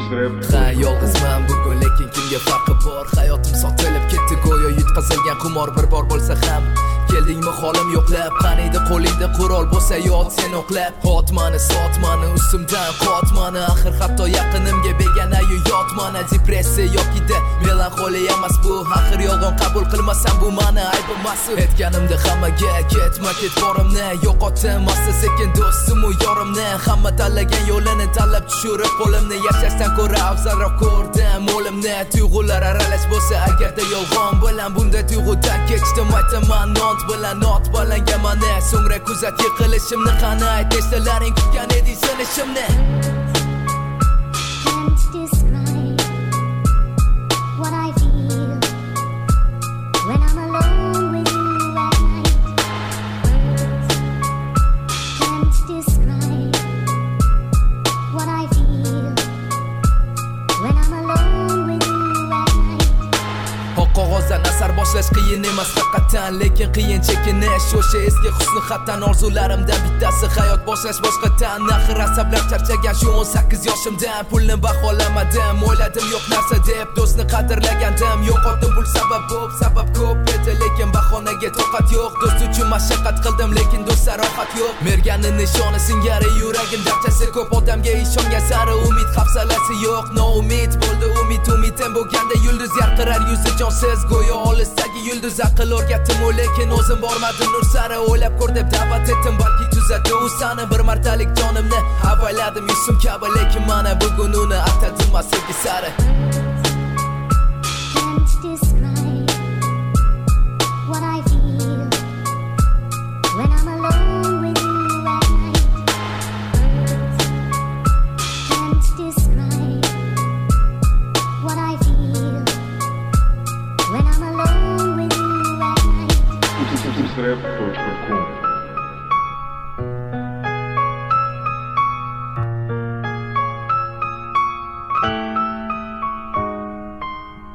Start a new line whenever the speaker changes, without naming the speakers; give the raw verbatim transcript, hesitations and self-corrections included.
Ha, yolg'izman bugun lekin kimga farqi bor. Hayotim sotilib ketdi go'yo yutqazilgan qimor. Bir bor bo'lsa ham keldingmi holim yo'qlab. Qaniydi qo'lingda qurol bo'lsa yot sen o'qlab. Hotmani sotmani ustimdan qotmani. Axir hatto yaqinimga beganayu yotmani. Depressiya yoki-da melanxoliya emas bu. Axir yolg'on qabul qilmasam bu mani aybim emas. Aytganimda hammaga ketma ket borimni yo'qotdim asta sekin do'stim u yorimni. Hamma tanlagan yo'lini tanlab tushirib qo'limni. Yashashdan ko'ra afzalroq ko'rdim o'limni. Tuyg'ular aralash bo'lsa agarda yolg'on bilan bunda tuyg'udan kechdim aytaman not bilan not balangan mani. So'ngra kuzat yiqilishimni qani ayt nechtalaring kutgan eding sinishimni.
Can't describe what I feel when I'm alone with you at night. Can't describe what I feel when I'm alone with you at night.
Oq qog'ozdan asar boshlash qiyin emas haqiqatan, lekin qiyin chekinish. O'sha eski husni xatdan orzularimdan bittasi hayot boshlash boshqadan. Axir asablar charchagan shu o'n sakkiz yoshimdan. Pulni baholamadim, o'yladim yo'q narsa deb. Do'stni qadrlagandim, yo'qotdim pul sabab bo'p. Sabab ko'p edi lekin bahonaga toqat yo'q. Do'st uchun mashaqqat qildim lekin do'stlar rohat yo'q. Mergani nishoni singari yuragim darchasi ko'p. Odamga ishongan sari umid hafsalasi yo'q. Noumid bo'ldi umid umiddan bo'lganda yulduz yarqirar yuzi jonsiz go'yo olisdagi yulduz. Aql o'rgatdim u lekin o'zim bormadim nur sari. O'ylab ko'r deb da'vat etdim balki tuzatdi u sani. Bir martalik jonimni avayladim yuzim kabi lekin mana bugun uni atadim sevgi sari.
Can't describe what I feel when I'm alone with you at night. Can't describe what I feel when I'm alone with you at night.
Rap точка ком